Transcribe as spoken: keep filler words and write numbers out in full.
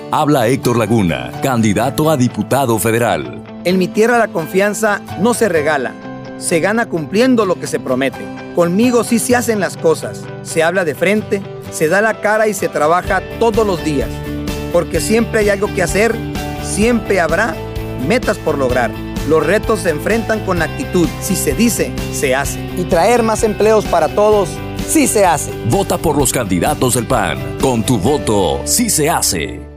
Habla Héctor Laguna, candidato a diputado federal. En mi tierra la confianza no se regala, se gana cumpliendo lo que se promete. Conmigo sí se hacen las cosas, se habla de frente, se da la cara y se trabaja todos los días. Porque siempre hay algo que hacer, siempre habrá metas por lograr. Los retos se enfrentan con actitud, si se dice, se hace. Y traer más empleos para todos, sí se hace. Vota por los candidatos del P A N. Con tu voto, sí se hace.